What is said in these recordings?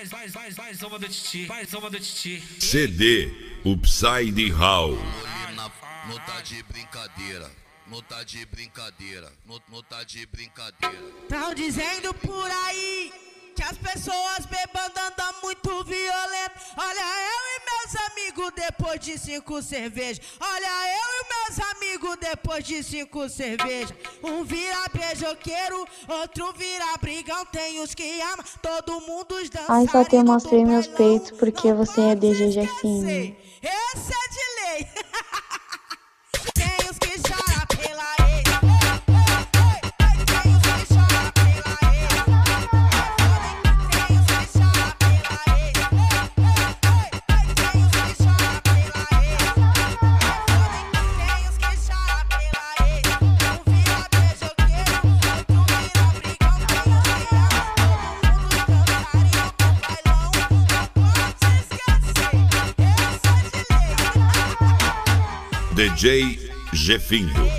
Mais uma do Titi, mais uma do Titi. CD Upside Hall. Não tá de brincadeira, não tá de brincadeira, não tá de brincadeira. Tão dizendo por aí que as pessoas bebendo andam muito violento. Olha eu e meus amigos depois de 5 cervejas. Olha eu e meus amigos depois de 5 cervejas. Um vira beijoqueiro, outro vira brigão. Tem os que amam, todo mundo os dançarinos. Ai, só te mostrei meus peitos porque você é DG Jefinho. Esse é de lei. Tem os que choram pela ex. Tem os que choram pela ex. Tem os que choram pela ex. Tem os que choram pela ex. Tem os que choram pela ex. Um vira beijoqueiro, outro vira brigão. Tem os que amam todo mundo dançarino no bailão. Não pode se esquecer. Esse é de lei. DJ Jefinho.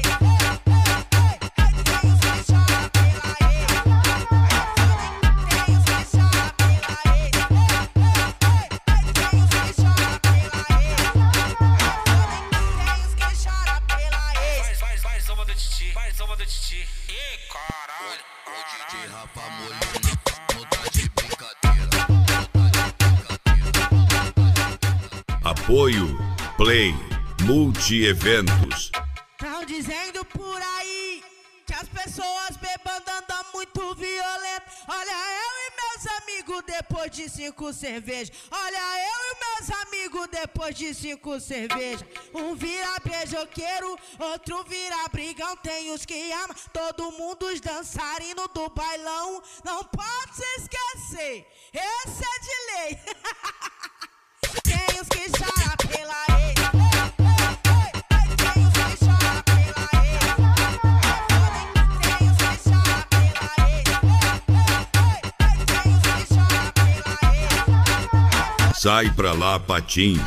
Mais uma do Titi, mais uma do Titi. Ih, caralho. O DJ Rafa Molina, não tá de brincadeira, não tá de brincadeira. Apoio Play Multi-Eventos. Tão dizendo por aí que as pessoas bebendo andam muito violento. Olha eu e meus amigos depois de 5 cervejas. Olha eu e meus amigos depois de 5 cervejas. Um vira beijoqueiro, outro vira brigão. Tem os que amam, todo mundo os dançarinos do bailão. Não pode se esquecer, esse é de lei. Tem os que choram pela ex. Tem os que choram pela ex. Tem os que choram pela ex. Tem os que choram pela ex. Sai pra lá, Patinho.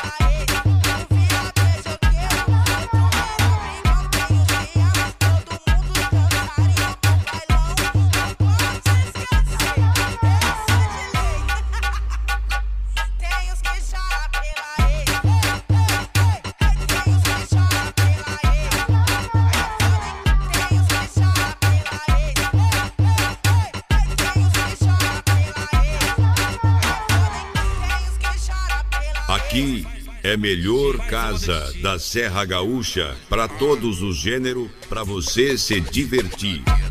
Aqui é melhor casa da Serra Gaúcha para todos os gêneros, para você se divertir.